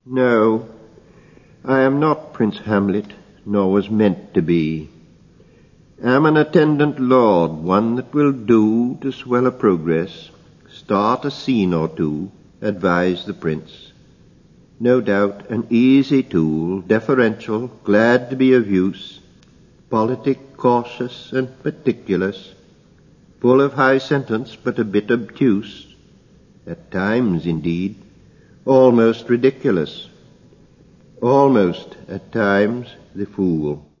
No, I am not Prince Hamlet, nor was meant to be. Am an attendant lord, one that will do to swell a progress, start a scene or two, advise the prince. No doubt an easy tool, deferential, glad to be of use, politic, cautious, and meticulous, full of high sentence, but a bit obtuse, at times, indeed, almost ridiculous, almost, at times, the fool.